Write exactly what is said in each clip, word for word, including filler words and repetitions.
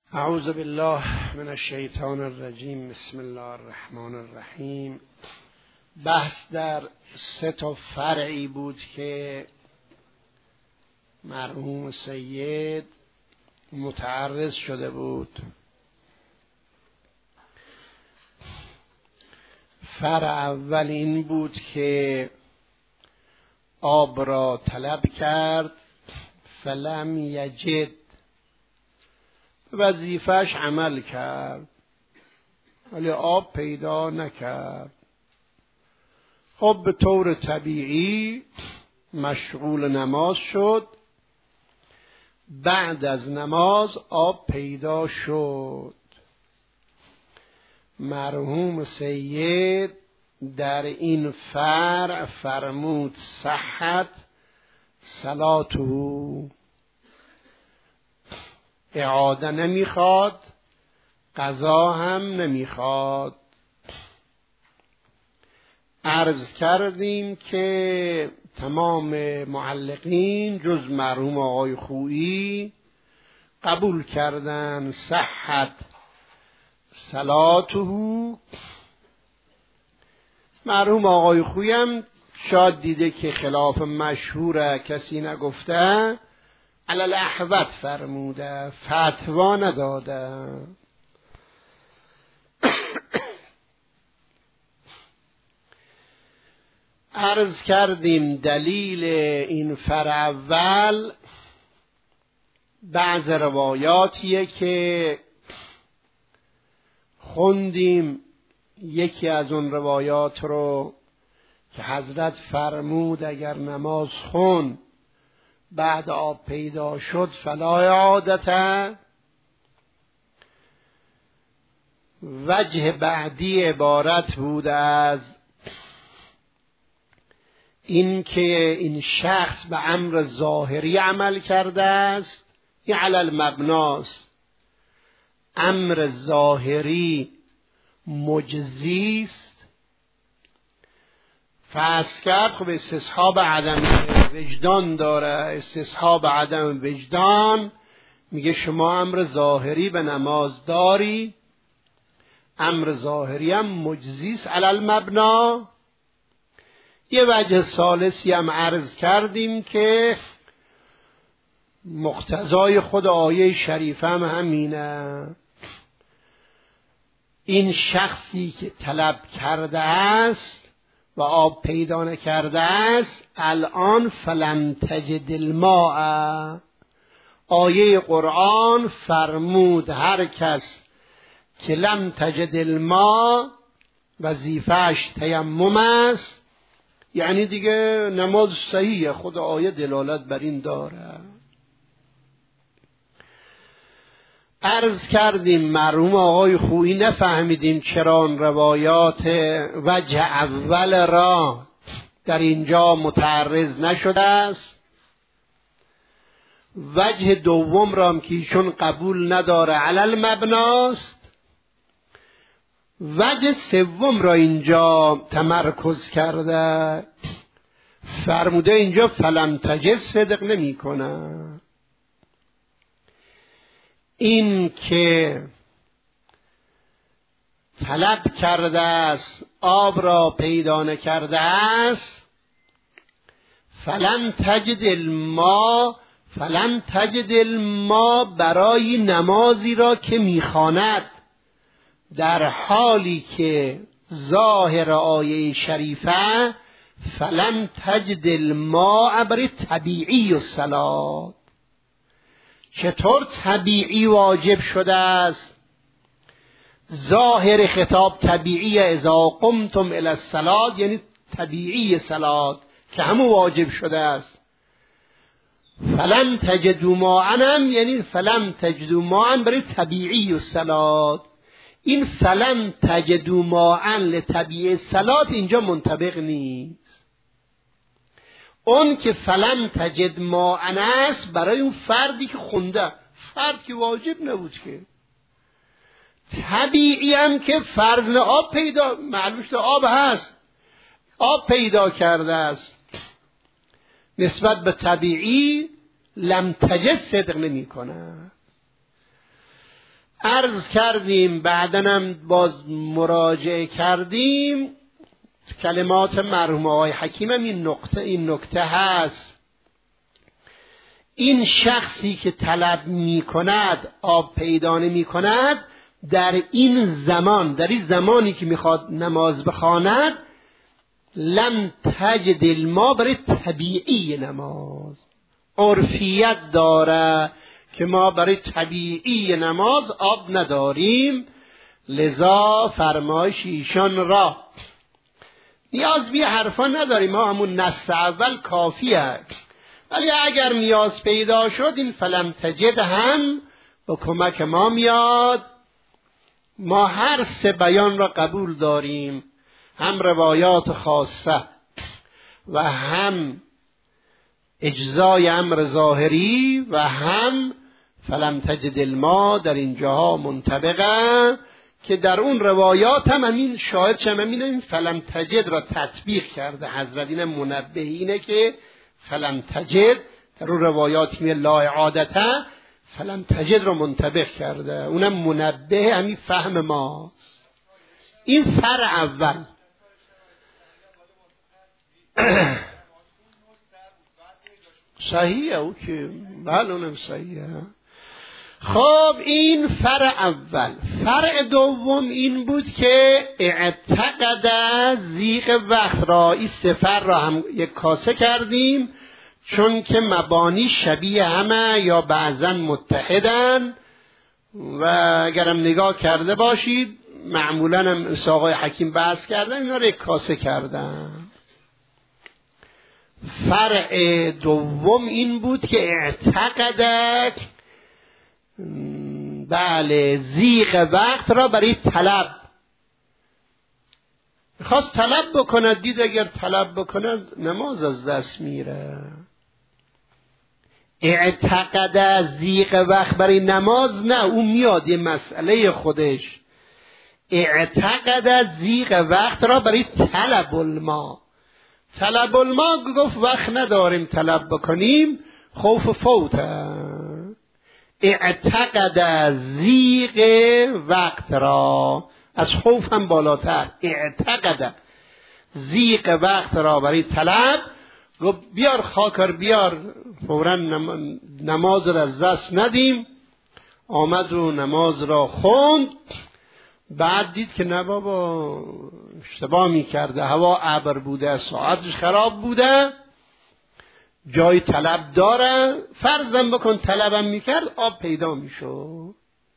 اعوذ بالله من الشیطان الرجیم. بسم الله الرحمن الرحیم. بحث در سه تا فرعی بود که مرحوم سید متعرض شده بود. فرع اول این بود که آب را طلب کرد فلم یجد، وظیفه‌اش عمل کرد ولی آب پیدا نکرد. خب به طور طبیعی مشغول نماز شد. بعد از نماز آب پیدا شد. مرحوم سید در این فرع فرمود صحت صلاته، اعاده نمیخواد، قضا هم نمیخواد. عرض کردیم که تمام معلقین جز مرحوم آقای خویی قبول کردن صحت صلاته. مرحوم آقای خویی هم شاید دیده که خلاف مشهوره کسی نگفته، علل احوت فرموده، فتوا نداده. عرض کردیم دلیل این فرع اول بعض روایاتیه که خوندیم. یکی از اون روایات رو که حضرت فرمود اگر نماز خون بعد آب پیدا شد فلا اعادته. وجه بعدی عبارت بود از این که این شخص به امر ظاهری عمل کرده است. این علی المبناست. امر ظاهری مجزی است. فرض کرد خب استصحاب عدم وجدان داره. استصحاب عدم وجدان میگه شما امر ظاهری به نماز داری، امر ظاهری هم مجزی است علی المبنا. یه وجه ثالثی هم عرض کردیم که مقتضای خود آیه شریفه هم همینه. این شخصی که طلب کرده است و آب پیدا نکرده است الان فلم تجد الماء. آیه قرآن فرمود هر کس که لم تجد الماء وظیفه‌اش تیمم است، یعنی دیگه نماز صحیحه. خود آیه دلالت بر این داره. عرض کردیم مرحوم آقای خویی نفهمیدیم چرا اون روایات وجه اول را در اینجا متعرض نشده است. وجه دوم را هم که ایشون قبول نداره علی المبناست. وجه سوم را اینجا تمرکز کرده، فرموده اینجا فلم تجد صدق نمی کنه. این که طلب کرده است آب را پیدا نکرده است، فلم تجد الماء، فلم تجد الماء برای نمازی را که میخواند، در حالی که ظاهر آیه شریفه فلم تجد الماء برای طبیعی الصلاة. چطور طبیعی واجب شده است؟ ظاهر خطاب طبیعی، اذا قمتم الی الصلاة یعنی طبیعی صلات که همون واجب شده است. فلم تجدوا ماء یعنی فلم تجدوا ماء برای طبیعی الصلاة. این فلم تجدوا ماء لطبیعی الصلاة اینجا منطبق نیست. اون که فلم تجد ماء است برای اون فردی که خونده، فرد که واجب نبود که. طبیعی هم که فرض آب پیدا، معلوم شده آب هست، آب پیدا کرده است. نسبت به طبیعی لم تجد صدق نمی کنه. عرض کردیم، بعدنم باز مراجعه کردیم، کلمات مرحوم آقای حکیم هم این نقطه این نکته هست. این شخصی که طلب می کند آب پیدا نمی کند، در این زمان در این زمانی که میخواد نماز بخواند لم تجد الماء برای طبیعی نماز، عرفیت داره که ما برای طبیعی نماز آب نداریم، لذا فرمایش ایشان را نیاز به حرفا نداریم، ما همون نص اول کافیه. ولی اگر نیاز پیدا شد این فلم تجد هم با کمک ما میاد. ما هر سه بیان را قبول داریم، هم روایات خاصه و هم اجزای امر ظاهری و هم فلم تجد الماء در اینجاها منطبقه، که در اون روایات هم همین شاهد چم همین این فلم تجد را تطبیق کرده حضرت. این منبه اینه که فلم تجد در اون روایات می لا اعادته فلم تجد را منطبق کرده، اونم منبه همین فهم ماست. این فرع اول. صحیحه او که بله اونم صحیحه. خب این فرع اول. فرع دوم این بود که اعتقد ضیق وقت را، این سفر را هم یک کاسه کردیم چون که مبانی شبیه همه یا بعضا متحدن و اگرم نگاه کرده باشید معمولا هم آقای حکیم بحث کردن اینا را یک کاسه کردن. فرع دوم این بود که اعتقد بله ضیق وقت را برای طلب خواست طلب بکند، دید اگر طلب بکند نماز از دست میره. اعتقد ضیق وقت برای نماز نه، اون میاد یه مسئله خودش. اعتقد ضیق وقت را برای طلب الماء. طلب الماء گفت وقت نداریم طلب بکنیم، خوف فوته. اعتقد ضیق وقت را، از خوف هم بالاتر، اعتقد ضیق وقت را برای طلب گفت بیار خاکر بیار، فوراً نماز را از دست ندیم. آمد و نماز را خوند. بعد دید که نه بابا اشتباه می کرده، هوا ابر بوده، ساعتش خراب بوده، جای طلب داره، فرضم بکن طلبم میکرد آب پیدا میشد.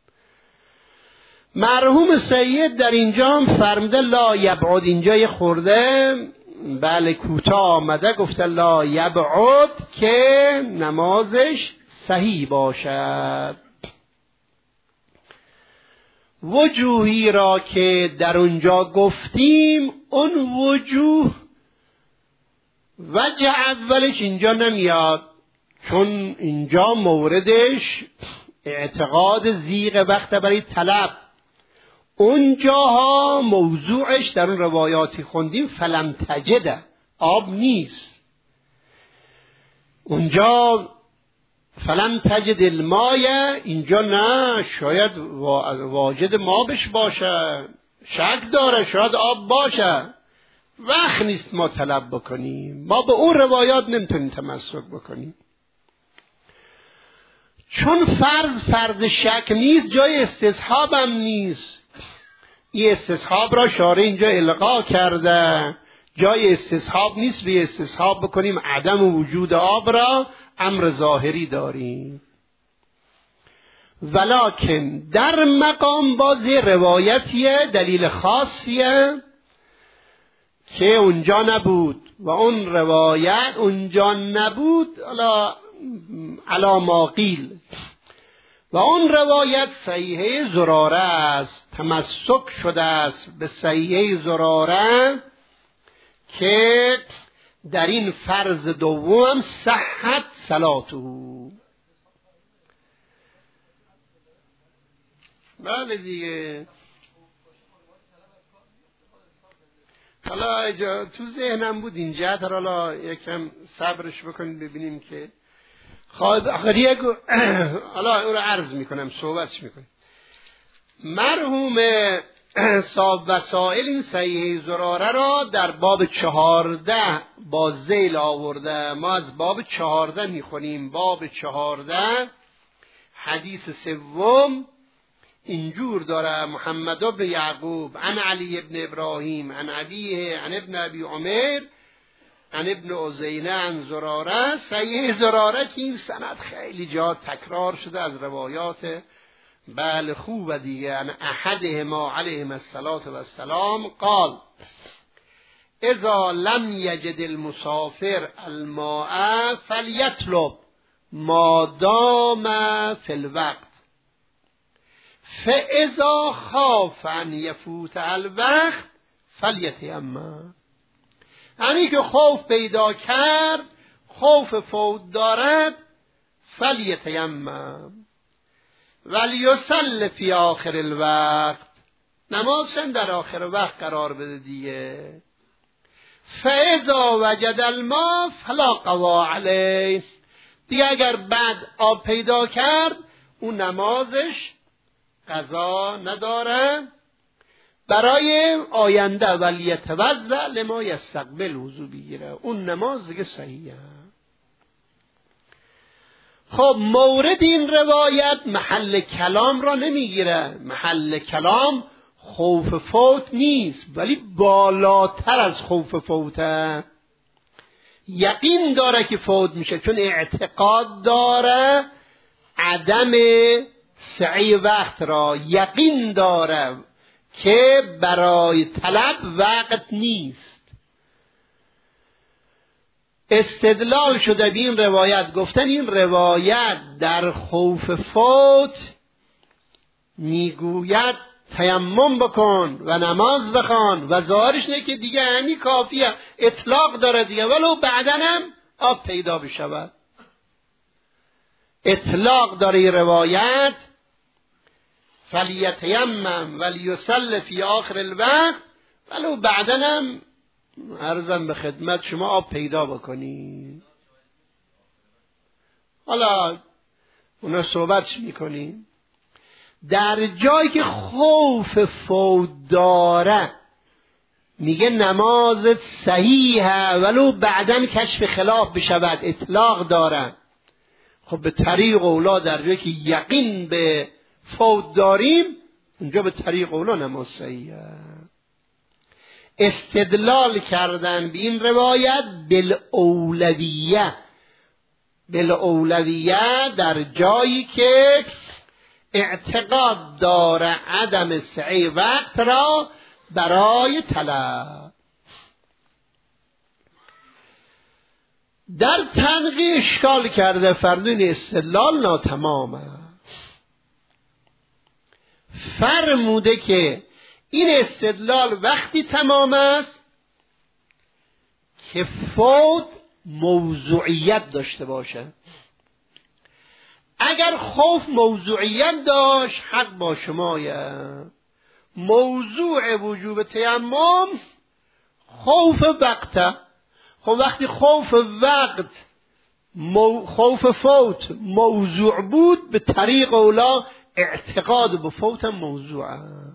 مرحوم سید در اینجا هم فرموده لا یبعد، اینجا یه خورده بله کوتاه آمده، گفته لا یبعد که نمازش صحیح باشد. وجوهی را که در اونجا گفتیم، اون وجوه وجه اولش اینجا نمیاد، چون اینجا موردش اعتقاد ضیق وقت برای طلب. اونجاها موضوعش در اون روایاتی خوندیم فلم تجده، آب نیست. اونجا فلم تجد الماء، اینجا نه، شاید واجد ما بش باشه، شک داره شاید آب باشه، وقت نیست ما طلب بکنیم. ما به اون روایات نمیتونیم تمسک بکنیم، چون فرض فرض شک نیست، جای استصحاب هم نیست. این استصحاب را شارع اینجا القا کرده، جای استصحاب نیست به استصحاب بکنیم عدم وجود آب را امر ظاهری داریم. ولکن در مقام بازی روایتیه، دلیل خاصیه که اونجا نبود و اون روایت اونجا نبود، علا علا ما قیل، و اون روایت صحیحه زراره است، تمسک شده است به صحیحه زراره که در این فرض دوم صحت صلاته. بله دیگه، حالا تو ذهنم بود این جهت، حالا یکم صبرش بکنید ببینیم که خواهد آخری. حالا او رو عرض میکنم، صحبتش میکنیم. مرحوم صاحب وسائل این صحیح زراره را در باب چهارده با ذیل آورده. ما از باب چهارده میخونیم. باب چهارده حدیث سوم اینجور داره: محمد بن یعقوب عن علی بن ابراهیم عن ابیه عن ابن ابی عمر عن ابن عزینه عن زراره. صحیح زراره که این سند خیلی جا تکرار شده از روایات بله خوب دیگه. ان احدهما علیهم الصلاة والسلام قال اذا لم یجد المسافر الماء فلیطلب ما دام فی الوقت فاذا خاف ان یفوت الوقت فلیتیمم. یعنی که خوف پیدا کرد، خوف فوت دارد، فلیتیمم ولیصلی فی آخر الوقت، نماز هم در آخر وقت قرار بده دیگه. فاذا وجد الماء فلا قضا علیه، دیگه اگر بعد آب پیدا کرد اون نمازش قضا نداره. برای آینده ولیتوضأ لما یستقبل وضو بگیره، اون نماز دیگه صحیحه. خب مورد این روایت محل کلام را نمیگیره. محل کلام خوف فوت نیست، ولی بالاتر از خوف فوته. یقین داره که فوت میشه، چون اعتقاد داره عدم سعی وقت را، یقین داره که برای طلب وقت نیست. استدلال شده به این روایت، گفتن این روایت در خوف فوت میگوید تیمم بکن و نماز بخوان و ظاهرش نه که دیگه همین کافیه، اطلاق داره دیگه، ولو بعدنم آب پیدا بشود. اطلاق داره این روایت فلیتیمم ولیصلی فی آخر الوقت، ولو بعدنم عرضم به خدمت شما آب پیدا بکنی. حالا اونا صحبت میکنیم در جایی که خوف فوت داره، میگه نمازت صحیحه ولو بعدن کشف خلاف بشود، اطلاق داره. خب به طریق اولا در جایی که یقین به فوت داریم، اونجا به طریق اولا نماز صحیحه. استدلال کردن به این روایت بالاولویه، بالاولویه در جایی که اعتقاد داره عدم سعی وقت را برای طلب. در تنقیح اشکال کرده، فرمودن استدلال ناتمامه. فرموده که این استدلال وقتی تمام است که فوت موضوعیت داشته باشه. اگر خوف موضوعیت داشت، حق با شمایه. موضوع وجوب تیمم خوف وقته. خب وقتی خوف وقت مو خوف فوت موضوع بود، به طریق اولا اعتقاد به فوت موضوعه.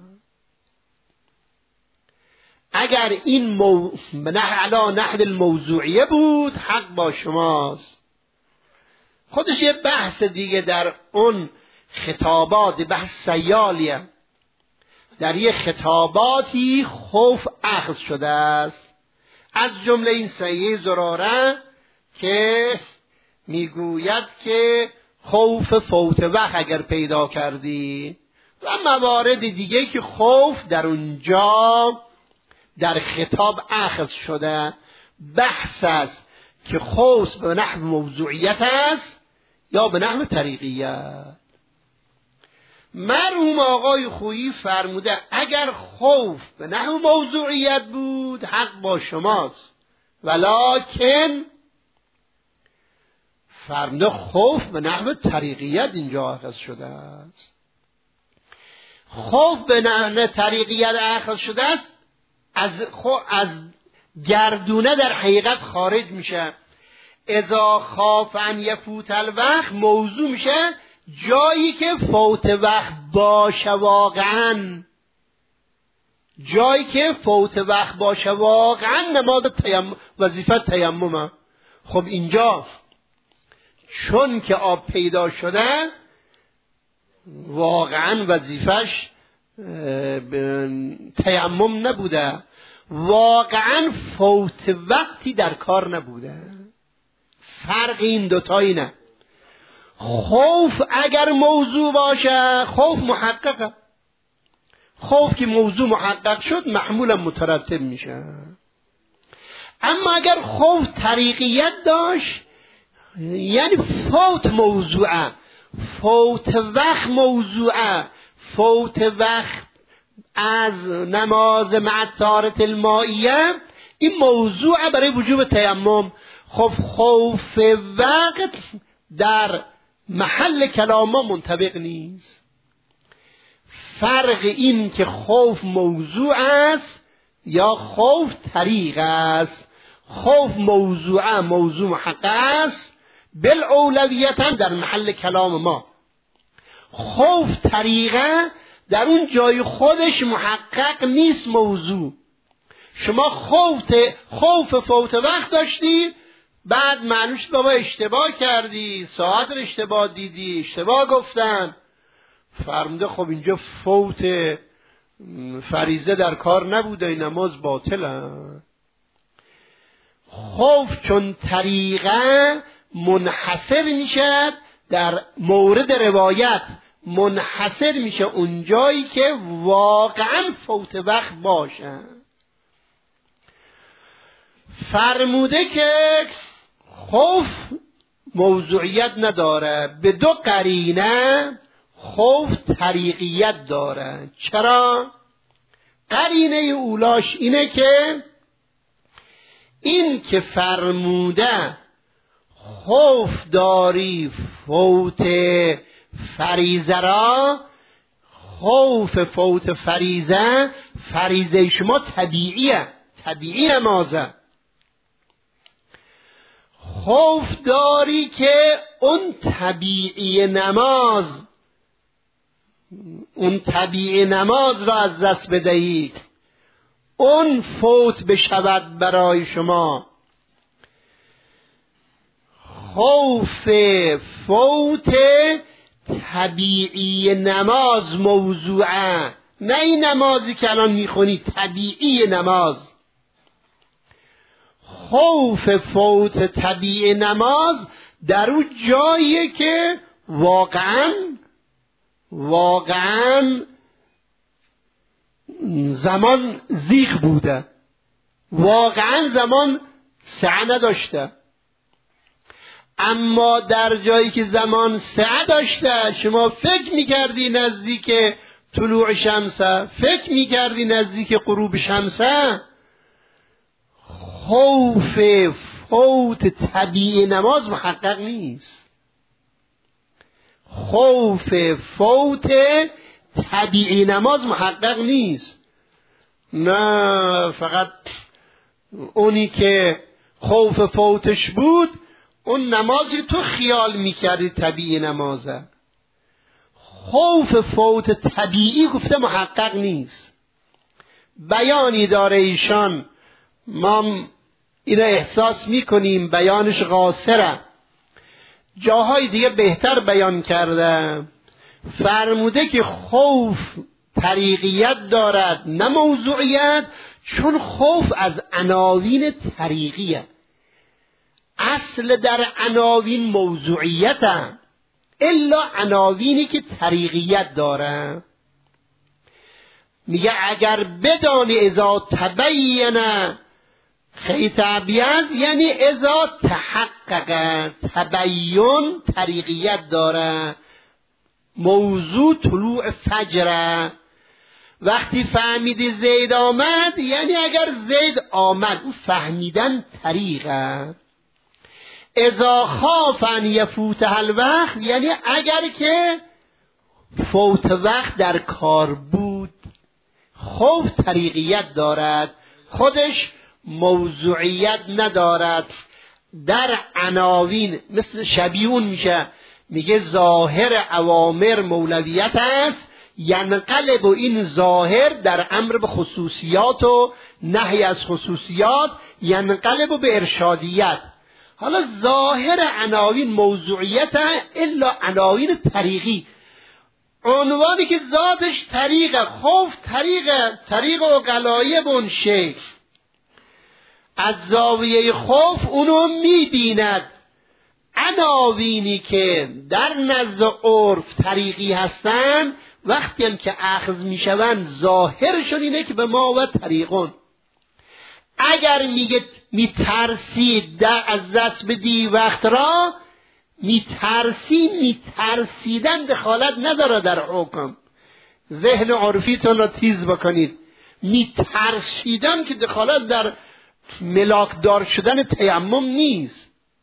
اگر این مو... علا نحو الموضوعیه بود، حق با شماست. خودش یه بحث دیگه در اون خطابات، بحث سیالیه. در یه خطاباتی خوف اخذ شده است، از جمله این صحیح زراره که میگوید که خوف فوت وقت اگر پیدا کردی، و موارد دیگه که خوف در اونجا در خطاب اخذ شده. بحث است که خوف به نحو موضوعیت است یا به نحو طریقیت. مرحوم آقای خویی فرموده اگر خوف به نحو موضوعیت بود، حق با شماست، ولکن فرموده خوف به نحو طریقیت اینجا اخذ شده است. خوف به نحو طریقیت اخذ شده است، از از گردونه در حقیقت خارج میشه. اذا خاف ان یفوت الوقت موضوع میشه جایی که فوت وقت باشه واقعا، جایی که فوت وقت باشه واقعا نماز تیمم، وظیفه تیممه. خب اینجا چون که آب پیدا شده واقعا وظیفش تیمم نبوده، واقعا فوت وقتی در کار نبوده. فرق این دوتا اینه. خوف اگر موضوع باشه خوف محققه، خوف که موضوع محقق شد محمولا مترتب میشه. اما اگر خوف طریقیت داشت یعنی فوت موضوعه، فوت وقت موضوعه، فوت وقت از نماز مع طهارت المائیه این موضوعه برای وجوب تیمم. خب خوف وقت در محل کلام ما منطبق نیست. فرق این که خوف موضوع است یا خوف طریق است. خوف موضوعه، موضوع محقق است بالاولویتا در محل کلام ما. خوف طریقه در اون جای خودش محقق نیست موضوع. شما خوف خوف فوت وقت داشتی، بعد معلوم شد بابا اشتباه کردی، ساعت رو اشتباه دیدی، اشتباه گفتن، فرموده خب اینجا فوت فریضه در کار نبوده، این نماز باطله. خوف چون طریقه منحصر میشه در مورد روایت، منحصر میشه اونجایی که واقعا فوت وقت باشه. فرموده که خوف موضوعیت نداره، به دو قرینه خوف طریقیت داره. چرا؟ قرینه اولاش اینه که این که فرموده خوف داری فوت فریضه را، خوف فوت فریضه، فریضه شما طبیعیه، طبیعی نمازه. خوف داری که اون طبیعی نماز، اون طبیعی نماز را از دست بدهید، اون فوت بشود برای شما. خوف فوت طبیعی نماز موضوعه، نه این نمازی که الان میخونی، طبیعی نماز. خوف فوت طبیعی نماز در اون جاییه که واقعا واقعا زمان زیغ بوده، واقعا زمان سعه نداشته. اما در جایی که زمان سعه داشته، شما فکر میکردی نزدیک طلوع شمسه، فکر میکردی نزدیک غروب شمسه، خوف فوت طبیعی نماز محقق نیست. خوف فوت طبیعی نماز محقق نیست. نه فقط اونی که خوف فوتش بود اون نمازی تو خیال میکردی طبیعی نمازه. خوف فوت طبیعی گفته محقق نیست. بیانی داره ایشان، ما این احساس میکنیم بیانش قاصره، جاهای دیگه بهتر بیان کرده. فرموده که خوف طریقیت دارد نه موضوعیت، چون خوف از عناوین طریقیه. اصل در عناوین موضوعیت هم، الا عناوینی که طریقیت داره. میگه اگر بدانی اذا تبین خیط ابیض یعنی اذا تحقق، تبین طریقیت داره. موضوع طلوع فجر، وقتی فهمیدی زید آمد یعنی اگر زید آمد، او فهمیدن طریقه. اذا خاف ان یفوتها الوقت یعنی اگر که فوت وقت در کار بود. خوف طریقیت دارد، خودش موضوعیت ندارد. در عناوین مثل شبیه اون میشه میگه ظاهر اوامر مولویت است، ینقلب و این ظاهر در امر به خصوصیات و نهی از خصوصیات ینقلب به ارشادیت. حالا ظاهر عناوین موضوعیت الا عناوین طریقی، عنوانی که ذاتش طریق خوف، طریق طریق و قلایه بون شیخ از زاویه خوف اونو میبیند. عناوینی که در نزد عرف طریقی هستن وقتی هم که اخذ میشوند ظاهرشون اینه که به ما و طریقون. اگر میگه میترسید در از دست بدی وقت را، میترسی میترسیدن دخالت نداره در حکم. ذهن عرفیتون را تیز بکنید. میترسیدن که دخالت در ملاکدار شدن تیمم نیست.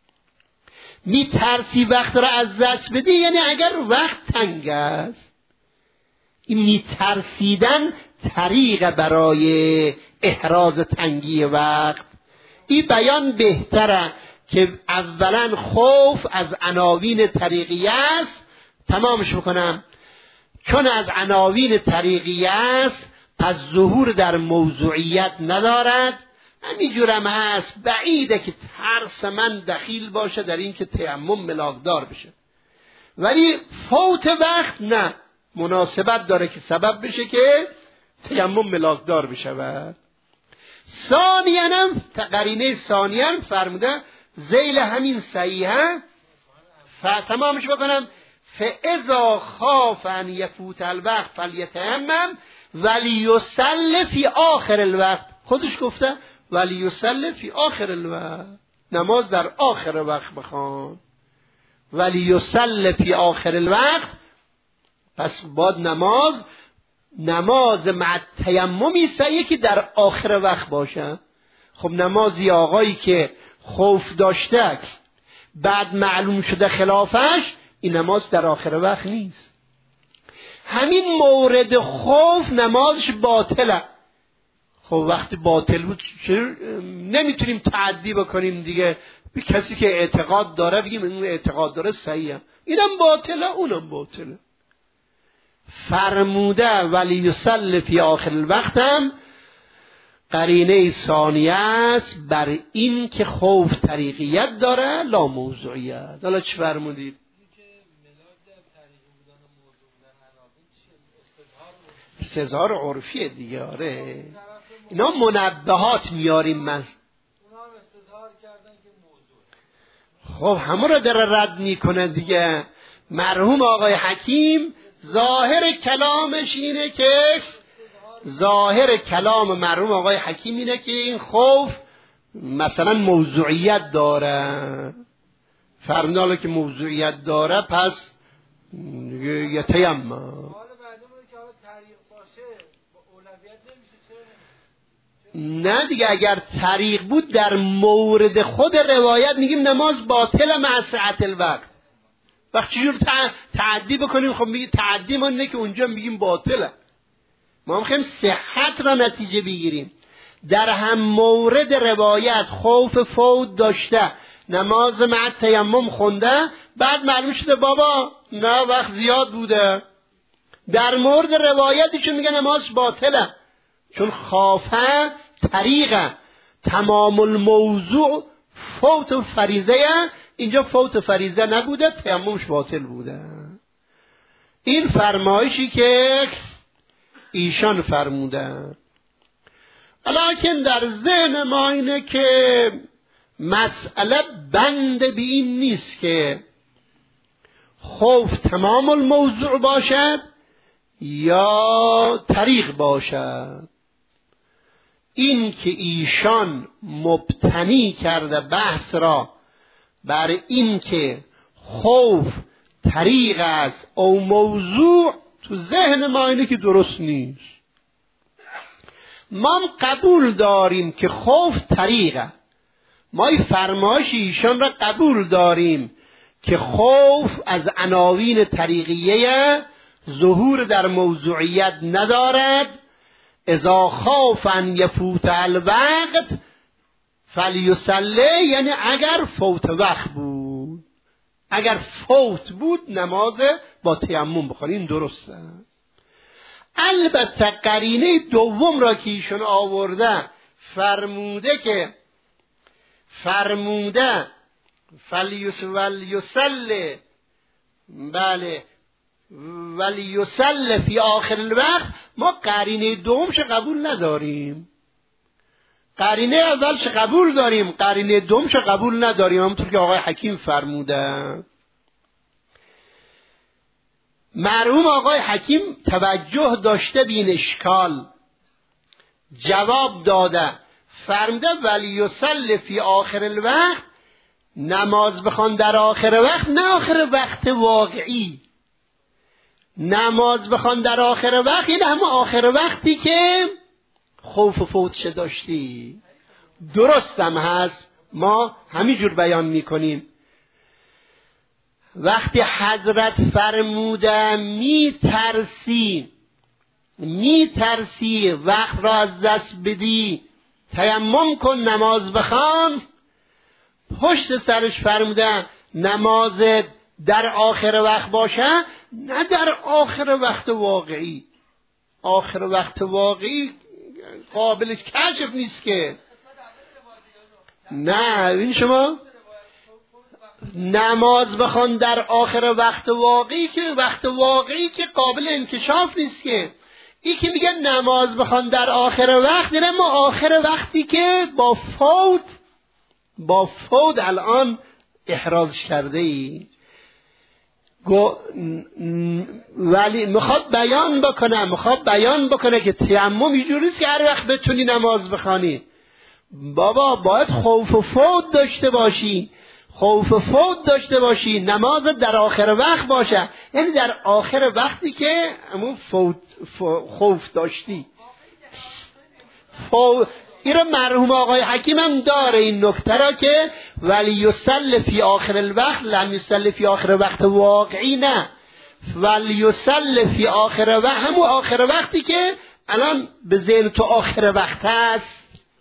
میترسی وقت را از دست بدی یعنی اگر وقت تنگ است. این میترسیدن طریق برای احراز تنگی وقت. این بیان بهتره که اولا خوف از عناوین طریقی است. تمامش بکنم. چون از عناوین طریقی است پس ظهور در موضوعیت ندارد. همینجورم هست بعیده که ترس من دخیل باشه در این که تیمم ملاکدار بشه، ولی فوت وقت نه، مناسبت داره که سبب بشه که تیمم ملاکدار بشود. ثانیاً هم قرینه ثانیاً فرموده ذیل همین صحیحه تمامش بکنم فاذا خاف ان یفوت الوقت فلیتیمم ولیصلی فی آخر الوقت. خودش گفته ولیصلی فی آخر الوقت، نماز در آخر وقت بخوان. ولیصلی فی آخر الوقت، پس بعد نماز نماز مع تیممی سعیه که در آخر وقت باشه. خب نمازی آقایی که خوف داشته بعد معلوم شده خلافش، این نماز در آخر وقت نیست. همین مورد خوف نمازش باطله. خب وقتی باطل بود نمیتونیم تعدی بکنیم دیگه. به کسی که اعتقاد داره بگیم این اعتقاد داره صحیحه، اینم باطله اونم باطله. فرموده ولی یصلی فی آخر الوقت هم قرینه ثانیه است بر این که خوف طریقیت داره لا موضوعیت. حالا چی فرمودید؟ استظهار عرفیه دیگه. آره اینا منبهات میاریم من. خب همون رو داره رد میکنه دیگه. مرحوم آقای حکیم ظاهر کلامش اینه که ظاهر کلام مرحوم آقای حکیم اینه که این خوف مثلا موضوعیت داره. فرمودن که موضوعیت داره پس یتیمم. نه دیگه، اگر طریق بود در مورد خود روایت میگیم نماز باطل مع سعت الوقت. وقتی چجور تعدی بکنیم؟ خب میگه تعدی ما اینه که اونجا میگیم باطله. ما میخوایم صحت را نتیجه بگیریم. در هم مورد روایت خوف فوت داشته، نماز مع تیمم خونده، بعد معلوم شده بابا نه وقت زیاد بوده، در مورد روایتشون میگه نماز باطله، چون خافه طریقه تمام الموضوع فوت فریضه، اینجا فوت فریضه نبوده، تیممش باطل بوده. این فرمایشی که ایشان فرمودن. ولیکن در ذهن ما اینه که مسئله بند به این نیست که خوف تمام الموضوع باشد یا طریق باشد. این که ایشان مبتنی کرده بحث را بر این که خوف طریق است او موضوع، تو ذهن ما اینه که درست نیست. ما قبول داریم که خوف طریقه، ما این فرمایش ایشان را قبول داریم که خوف از عناوین طریقیه ظهور در موضوعیت ندارد. اذا خاف ان یفوت الوقت فلیصلی، یعنی اگر فوت وقت بود، اگر فوت بود نماز با تیمم بخوانی. این درسته. البته قرینه دوم را که ایشون آورده فرموده که فرموده فلیسل بله ولیسل فی آخر الوقت، ما قرینه دومش قبول نداریم. قرینه اولش قبول داریم، قرینه دومش قبول نداریم. همونطور که آقای حکیم فرموده. مرحوم آقای حکیم توجه داشته به این اشکال، جواب داده، فرموده ولیسل فی آخر الوقت، نماز بخوان در آخر وقت، نه آخر وقت واقعی. نماز بخوان در آخر وقت این همه آخر وقتی که خوف و فوتش داشتی. درستم هست، ما همینجور بیان میکنیم. وقتی حضرت فرموده می ترسی می ترسی وقت را از دست بدی، تیمم کن نماز بخوان، پشت سرش فرموده نماز در آخر وقت باشه، نه در آخر وقت واقعی. آخر وقت واقعی قابل کشف نیست که. نه این شما نماز بخوان در آخر وقت واقعی، که وقت واقعی که قابل انکشاف نیست که. این که میگه نماز بخوان در آخر وقت، یعنی ما آخر وقتی که با فوت با فوت الان احراز کرده ای. ولی میخواد بیان بکنه میخواد بیان بکنه که تیمم اینجوری نیست که هر وقت بتونی نماز بخوانی. بابا باید خوف و فوت داشته باشی، خوف و فوت داشته باشی، نماز در آخر وقت باشه، یعنی در آخر وقتی که همون فوت خوف داشتی. فوت این رو مرحوم آقای حکیم هم داره این نکته را که ولی یصلی فی آخر الوقت، لم یصلی فی آخر وقت واقعی، نه ولی یصلی فی آخر وقت، همون آخر وقتی که الان به ذهن تو آخر وقت هست،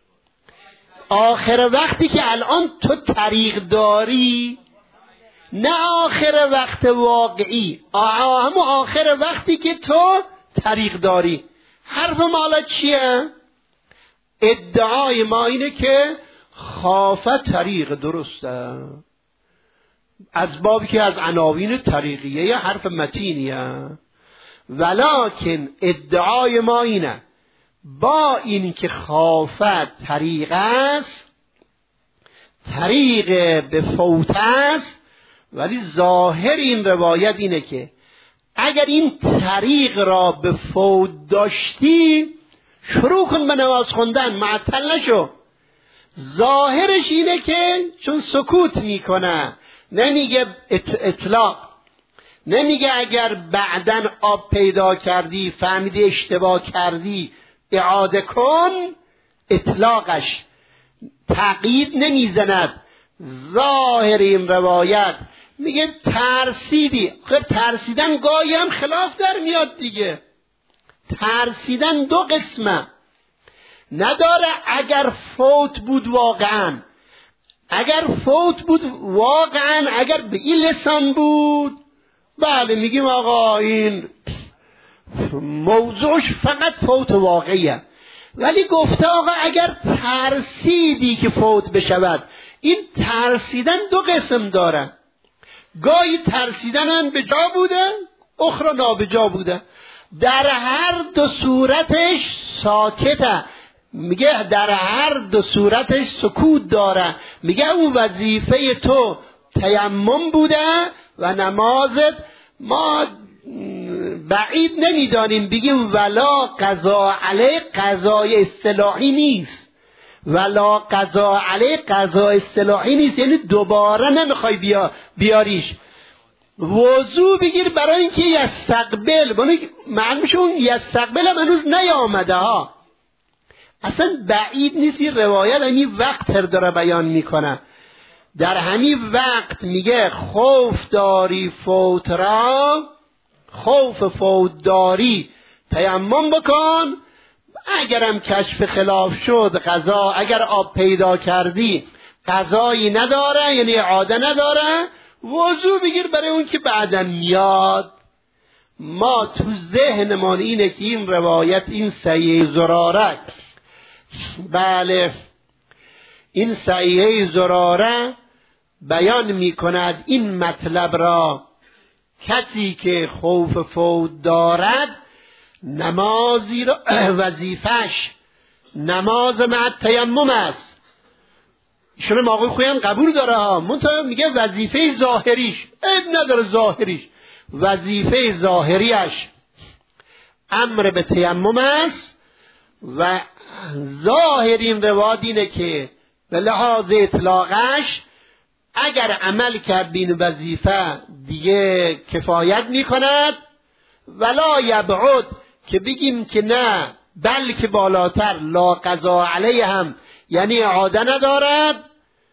آخر وقتی که الان تو طریق داری، نه آخر وقت واقعی، همون آخر وقتی که تو طریق داری. حرف ما حالا چیه؟ ادعای ما اینه که خافه طریق درسته، از بابی که از عناوین طریقیه یه حرف متینیه، ولکن ادعای ما اینه با این که خافه طریق است، طریق به فوت است، ولی ظاهر این روایت اینه که اگر این طریق را به فوت داشتی شروع کن به نماز خوندن، معطل نشو. ظاهرش اینه که چون سکوت میکنه، نمیگه اطلاق، نمیگه اگر بعدن آب پیدا کردی فهمیدی اشتباه کردی اعاده کن، اطلاقش تقیید نمیزند. ظاهر این روایت میگه ترسیدی. خب ترسیدن گاهی هم خلاف در میاد دیگه. ترسیدن دو قسمه، نداره اگر فوت بود واقعا، اگر فوت بود واقعا، اگر به این لسان بود بله میگیم آقا این موضوعش فقط فوت واقعیه. ولی گفته آقا اگر ترسیدی که فوت بشود، این ترسیدن دو قسم داره، گاهی ترسیدن به جا بوده، اخرى نابجا بوده. در هر دو صورتش ساکته، میگه در هر دو صورتش سکوت داره. میگه اون وظیفه تو تیمم بوده و نمازت ما بعید نمیدانیم بگیم ولا قضا علیه، قضای اصطلاحی نیست، ولا قضا علیه قضا اصطلاحی نیست، یعنی دوباره نمیخوای بیا بیاریش. وضو بگیر برای اینکه یستقبل، معلوم میشه اون یستقبل هم هنوز نیامده ها. اصلا بعید نیست این روایت همین وقت داره بیان میکنه. در همین وقت میگه خوف داری فوت را، خوف فوت داری تیمم بکن، اگرم کشف خلاف شد قضا، اگر آب پیدا کردی قضایی نداره، یعنی اعاده نداره، وضو بگیر برای اون که بعدن میاد. ما تو ذهنمان اینه که این روایت، این صحیحه زراره، بله این صحیحه زراره بیان می کند این مطلب را کسی که خوف فوت دارد نمازی را وظیفش نماز مع تیمم است. ایشون موقع خویم قبول داره ها، منتها میگه وظیفه ظاهریش عیب نداره، ظاهریش وظیفه ظاهریش امر به تیمم است و ظاهر این روایت اینه که به لحاظ اطلاقش اگر عمل کرد بین وظیفه دیگه کفایت میکند، ولا یبعد که بگیم که نه بلکه بالاتر لا قضا علیه هم یعنی اعاده ندارد،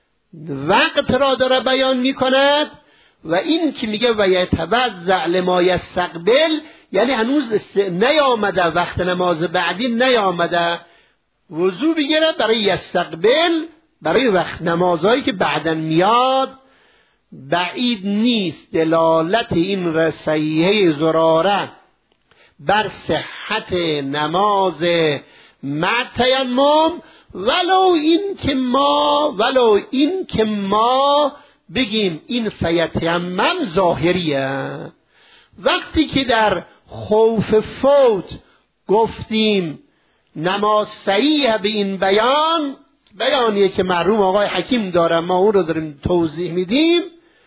وقت را داره بیان میکند. و این که میگه و یتوضأ لما یستقبل یعنی هنوز نیامده، وقت نماز بعدی نیامده، وضو بگیره برای یستقبل، برای وقت نمازهایی که بعدن میاد. بعید نیست دلالت این صحیحه زراره بر صحت نماز مع تیمم، ولو این که ما ولو این که ما بگیم این فیتیمم ظاهریه. وقتی که در خوف فوت گفتیم نماز صحیح به این بیان، بیانیه که مرحوم آقای حکیم داره، ما اون رو داریم توضیح میدیم.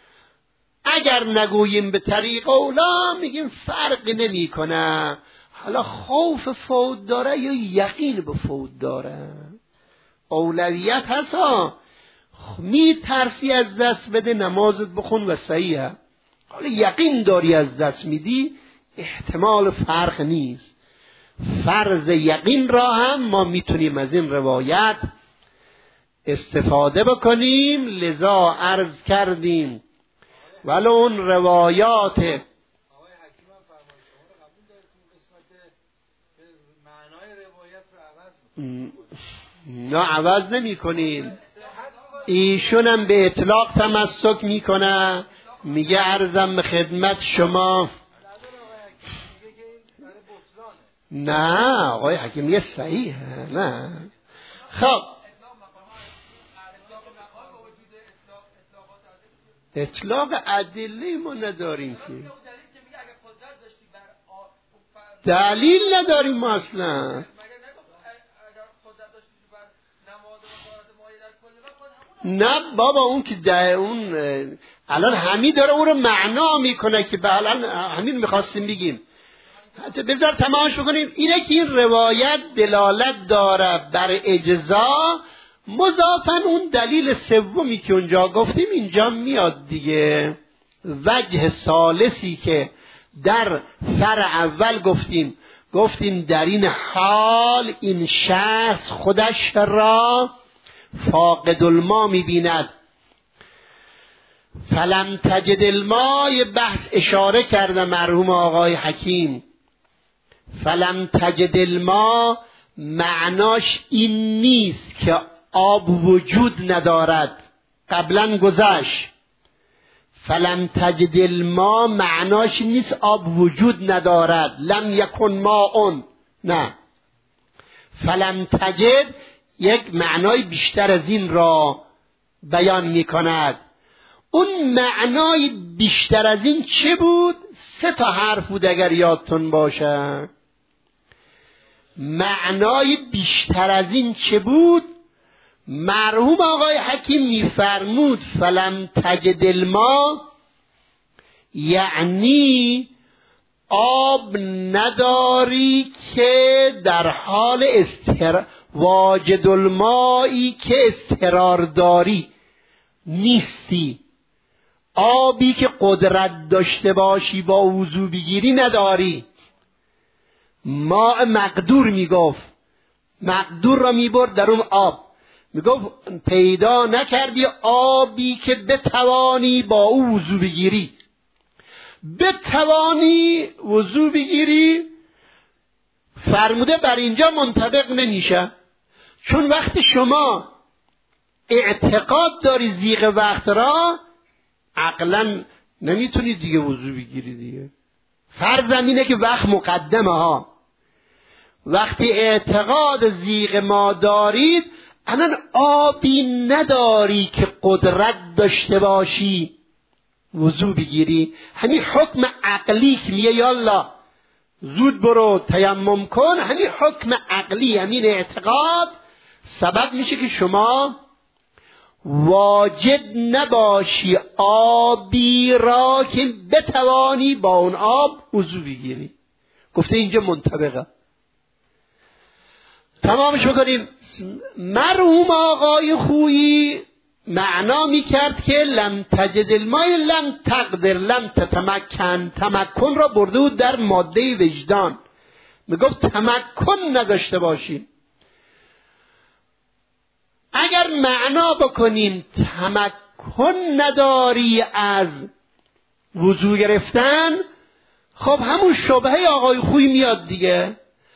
اگر نگوییم به طریق اولا میگیم فرق نمی کنه، حالا خوف فوت داره یا یقین به فوت داره، اولویت هست ها. می ترسی از دست بده نمازت بخون و صحیحه، حالا یقین داری از دست میدی احتمال فرق نیست. فرض یقین را هم ما میتونیم از این روایت استفاده بکنیم، لذا عرض کردیم ولو اون روایات آقای حکیم هم فرمایش شما رو قبول دارید تو قسمت که معنای روایت رو عوض میکنید؟ نه عوض نمی کنیم. ایشون هم به اطلاق تمسک میکنه، میگه عرضم به خدمت شما. نه آقای حکیم میگه صحیحه. نه خب اطلاق ادله ما نداریم که، دلیل نداریم ما اصلا. نه بابا اون که ده اون الان همین داره اون رو معنا میکنه که به الان همین میخواستیم بگیم. حتی بذار تمامش بکنیم. اینه که این روایت دلالت داره بر اجزا، مضافاً اون دلیل سومی که اونجا گفتیم اینجا میاد دیگه. وجه ثالثی که در فرع اول گفتیم گفتیم در این حال این شخص خودش را فاقد الماء میبیند. فلم تجد الماء، بحث اشاره کرده مرحوم آقای حکیم. فلم تجد الماء معناش این نیست که آب وجود ندارد، قبلا گذشت. فلم تجد الماء معناش نیست آب وجود ندارد، لم یکن ماء، نه. فلم تجد یک معنای بیشتر از این را بیان می کند. اون معنای بیشتر از این چه بود؟ سه تا حرف بود اگر یادتون باشه. معنای بیشتر از این چه بود؟ مرحوم آقای حکیم میفرمود فلم تجد الماء یعنی آب نداری که در حال استر واجد المایی که استقرار داری نیستی، آبی که قدرت داشته باشی با وضو بگیری نداری. ماء مقدور میگفت، مقدور را میبرد در اون آب، میگفت پیدا نکردی آبی که بتوانی با او وضو بگیری. بتوانی وضو بگیری فرموده بر اینجا منطبق نمیشه، چون وقتی شما اعتقاد داری زیغ وقت را، عقلا نمیتونید دیگه وضو بگیری دیگه. فرض اینه که وقت مقدمه ها، وقتی اعتقاد زیغ ما دارید الان آبی نداری که قدرت داشته باشی وضو بگیری، همین حکم عقلی که میگه یالا زود برو تیمم کن، همین حکم عقلی، همین اعتقاد سبب میشه که شما واجد نباشی آبی را که بتوانی با اون آب وضو بگیری. گفته اینجا منطبقه. تمامش بکنیم. مرحوم آقای خویی معنا میکرد که لم تجد الماء لم تقدر لم تتمکن. تمکن را برده بود در ماده وجدان، میگفت تمکن نداشته باشی. اگر معنا بکنیم تمکن نداری از وضو گرفتن، خب همون شبهه آقای خویی میاد دیگه.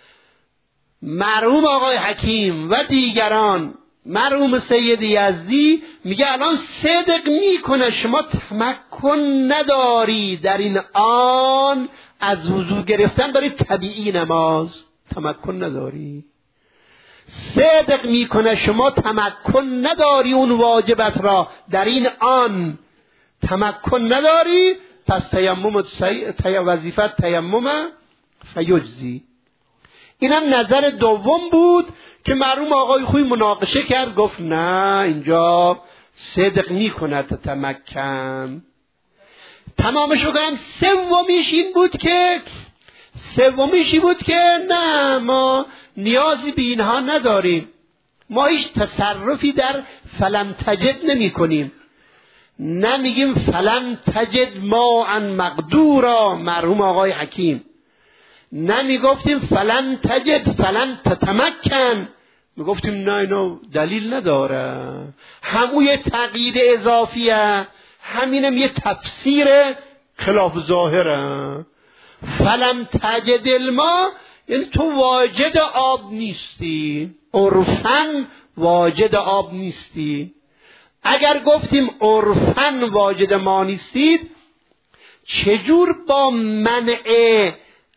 مرحوم آقای حکیم و دیگران، مرحوم سید یزدی میگه الان صدق میکنه شما تمکن نداری در این آن از وضو گرفتن برای طبیعی نماز، تمکن نداری. صدق میکنه شما تمکن نداری اون واجبت را در این آن تمکن نداری، پس تیمم تی وظیفت تیمم فیجزی. اینم نظر دوم بود که مرحوم آقای خوی مناقشه کرد، گفت نه اینجا صدق میکنه تمکن. تمامش بکنم. سومیش این بود که سومیش این بود که نه ما نیازی به اینها نداریم، ما هیچ تصرفی در فلم تجد نمی کنیم، نمیگیم فلم تجد ماء مقدورا مرحوم آقای حکیم، نمیگفتیم فلم تجد فلم تتمکن، میگفتیم نه اینو دلیل نداره، همون یه تقیید اضافیه، همینم یه تفسیر خلاف ظاهره. فلم تجد الماء یعنی تو واجد آب نیستی، عرفاً واجد آب نیستی. اگر گفتیم عرفاً واجد ما نیستید، چجور با منع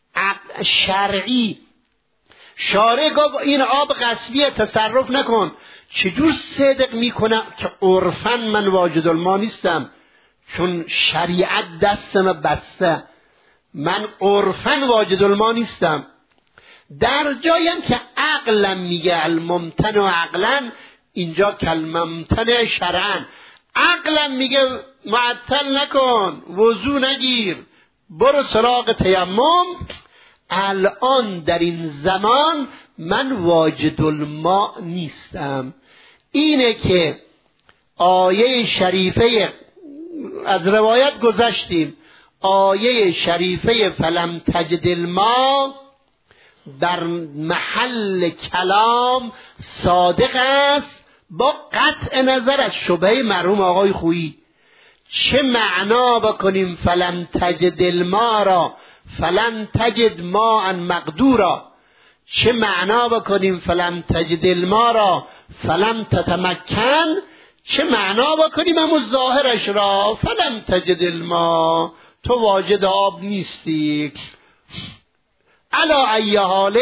شرعی شارع گفت این آب غصبیه تصرف نکن، چجور صدق میکنه که عرفاً من واجد الما نیستم چون شریعت دستم بسته، من عرفاً واجد الما نیستم. در جایم که عقلم میگه الممتن و عقلن، اینجا کلممتن شرعن. عقلم میگه معطل نکن، وضو نگیر، برو سراغ تیمم. الان در این زمان من واجد الماء نیستم. اینه که آیه شریفه از روایت گذشتیم، آیه شریفه فلم تجد الماء در محل کلام صادق است با قطع نظر از شبهه مرحوم آقای خویی. چه معنا بکنیم فلم تجد الماء را فلم تجد ماء مقدورا، چه معنا بکنیم فلم تجد الماء را فلم تتمکن، چه معنا بکنیم همون ظاهرش را فلم تجد الماء تو واجد آب نیستی. علا ای حال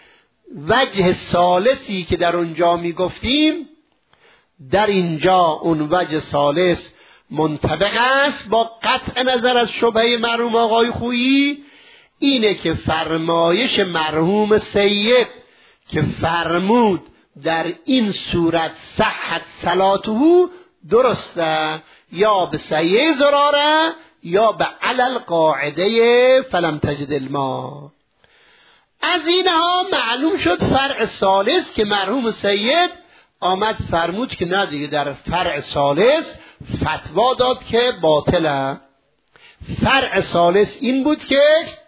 وجه ثالثی که در اونجا می گفتیم، در اینجا اون وجه ثالث منطبق است با قطع نظر از شبهه مرحوم آقای خویی، اینه که فرمایش مرحوم سید که فرمود در این صورت صحت صلاته درسته، یا به سیه ضراره یا به علل قاعده فلم تجد الماء. از اینها معلوم شد فرع ثالث که مرحوم سید آمد فرمود که نه دیگه، در فرع ثالث فتوا داد که باطله. فرع ثالث این بود که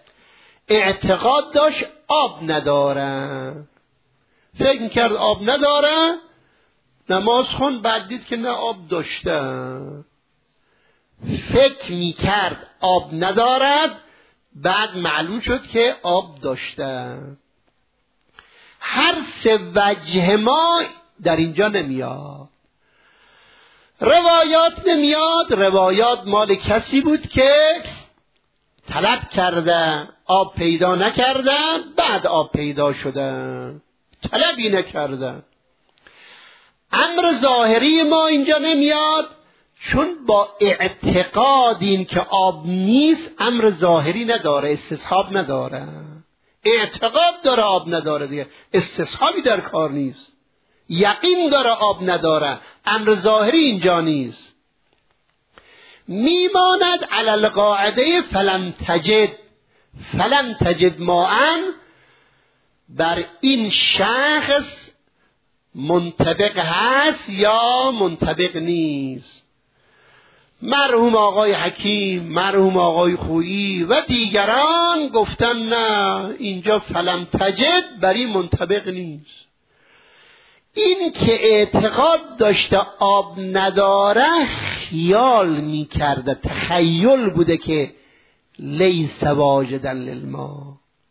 اعتقاد داشت آب نداره، فکر کرد آب نداره، نماز خون، بعد دید که نه آب داشته. فکر میکرد آب ندارد، بعد معلوم شد که آب داشته. هر سه وجه ما در اینجا نمیاد. روایات نمیاد. روایات مال کسی بود که طلب کرده آب پیدا نکرده، بعد آب پیدا شده، طلبی نکرده. امر ظاهری ما اینجا نمیاد، چون با اعتقاد این که آب نیست امر ظاهری نداره، استصحاب نداره. اعتقاد داره آب نداره دیگه، استصحابی در کار نیست. یقین داره آب نداره، امر ظاهری اینجا نیست. میماند علی القاعده فلم تجد، فلم تجد ماء بر این شخص منطبق هست یا منطبق نیست. مرحوم آقای حکیم، مرحوم آقای خویی و دیگران گفتن نه، اینجا فلم تجد بر این منطبق نیست. این که اعتقاد داشته آب نداره خیال میکرده، تخیل بوده که لیس واجدا للماء.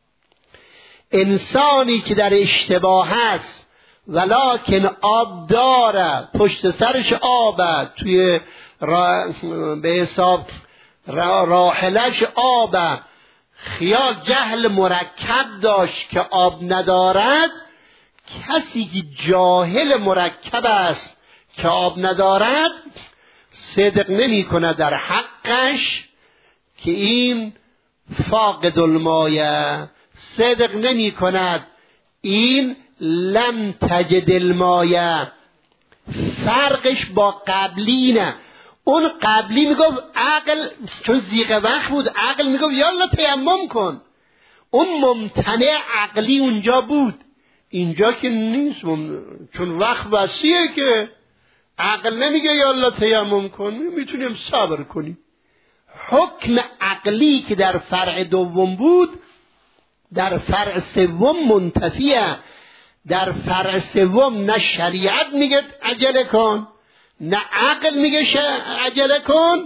انسانی که در اشتباه هست ولکن آب داره، پشت سرش آبه، توی را به حساب را راحلش آبه، خیال جهل مرکب داشت که آب ندارد. کسی که جاهل مرکب است که آب ندارد صدق نمی کند در حقش که این فاقد المایه، صدق نمی کند این لم تجد المایه. فرقش با قبلی نه. اون قبلی میگفت عقل، چون زیغ وقت بود، عقل میگفت یالا تیمم کن. اون ممتنع عقلی اونجا بود، اینجا که نیست، چون وقت وسیعه که عقل نمیگه یالا تیمم کن، میتونیم صبر کنیم. حکم عقلی که در فرع دوم بود در فرع سوم منتفیه. در فرع سوم نه شریعت میگه عجله کن، نه عقل میگه عجله کن.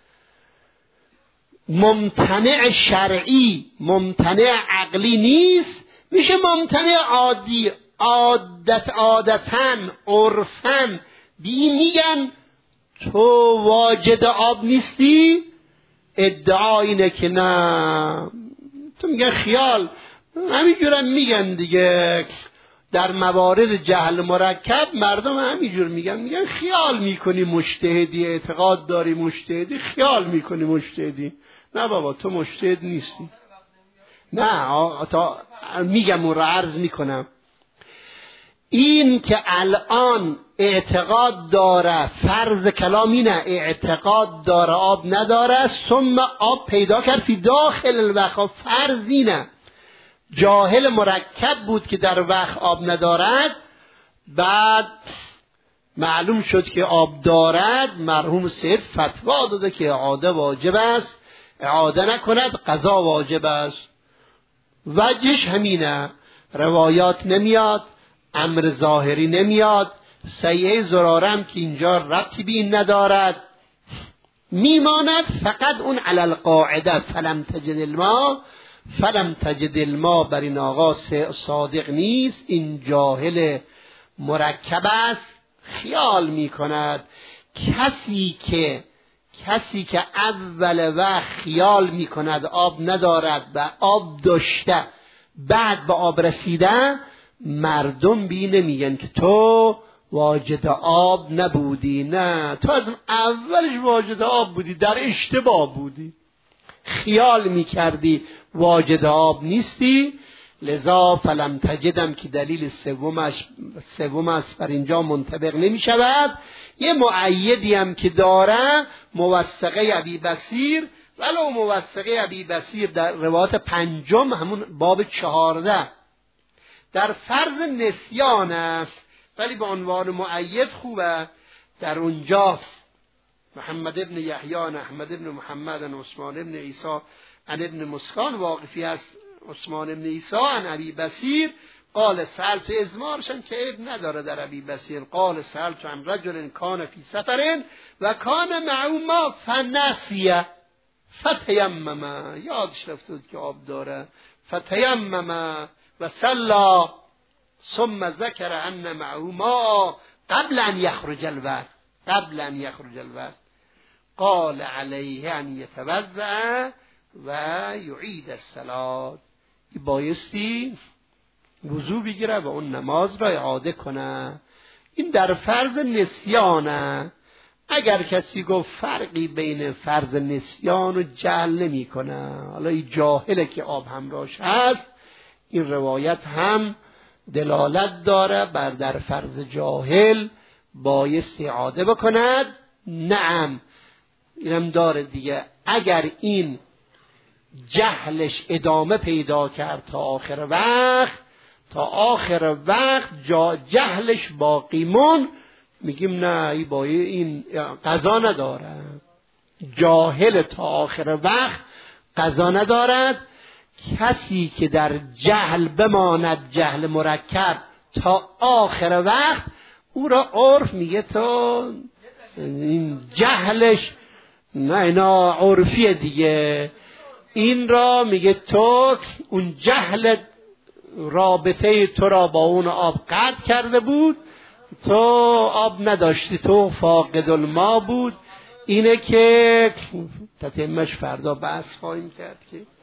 ممتنع شرعی ممتنع عقلی نیست، میشه ممتنع عادی. عادت عادتاً عرفاً بی میگن تو واجد آب نیستی، ادعا اینه که نه، تو میگن خیال. همینجورم میگن دیگه، در موارد جهل مرکب مردم همینجور میگن، میگن خیال میکنی مجتهدی، اعتقاد داری مجتهدی، خیال میکنی مجتهدی. نه بابا تو مجتهد نیستی. نه تا میگم اون رو عرض میکنم. این که الان اعتقاد داره، فرض کلام اینه، اعتقاد داره آب نداره، ثم آب پیدا کرد فی داخل الوقت، فرض اینه جاهل مرکب بود که در وقت آب ندارد، بعد معلوم شد که آب دارد. مرحوم سید فتوا داده که اعاده واجب است، اعاده نکند قضا واجب است. وجهش همینه، روایات نمیاد، امر ظاهری نمیاد. سیئه زرارم که اینجا ربطی به این ندارد، میماند فقط اون علی القاعده فلم تجد الماء. فلم تجد الماء بر این آقا صادق نیست، این جاهل مرکب است، خیال میکند. کسی که کسی که اول وقت خیال میکند آب ندارد و آب داشته بعد به آب رسیده، مردم بی نمیگن که تو واجد آب نبودی، نه تو از اولش واجد آب بودی، در اشتباه بودی، خیال میکردی واجد آب نیستی. لذا فلم تجدم که دلیل سومش سوم است، بر اینجا منطبق نمی شود. یه مؤیدی هم که داره موثقه ابی بصیر، ولو موثقه ابی بصیر در روایت پنجم همون باب چهارده در فرض نسیان است، ولی به عنوان مؤید خوبه. در اونجا محمد ابن یحیی، احمد ابن محمد، عثمان ابن عیسی، عن ابن مسکان واقفی است عثمان ابن عیسی عن ابی بصیر قال سألت، ازمارشن که عیب نداره در ابی بصیر، قال سألت عن رجل کان فی سفر و کان معه ماء فنسیه فتیمم، یادش رفته بود که آب داره، فتیمم و صلی ثم ذکر ان معه ماء قبل ان یخرج الوقت. قبل ان یخرج الوقت قال علیه ان یتوضأ و یعید الصلاة، بایستی وضو بگیره و اون نماز را اعاده کنه. این در فرض نسیانه. اگر کسی گفت فرقی بین فرض نسیان و جهل نمی کنه، حالا این جاهله که آب همراهش هست، این روایت هم دلالت داره بر در فرض جاهل بایستی اعاده بکند. نعم اینم داره دیگه، اگر این جهلش ادامه پیدا کرد تا آخر وقت، تا آخر وقت جا جهلش باقی مون، میگیم نه ای با این قضا نداره. جاهل تا آخر وقت قضا ندارد. کسی که در جهل بماند، جهل مرکب تا آخر وقت، او را عرف میگه تو این جهلش، نه اینا عرفیه دیگه، این را میگه تو اون جهل رابطه تو را با اون آب قطع کرده بود، تو آب نداشتی، تو فاقد الماء بود. اینه که تتمش فردا بحث خواهیم کرد که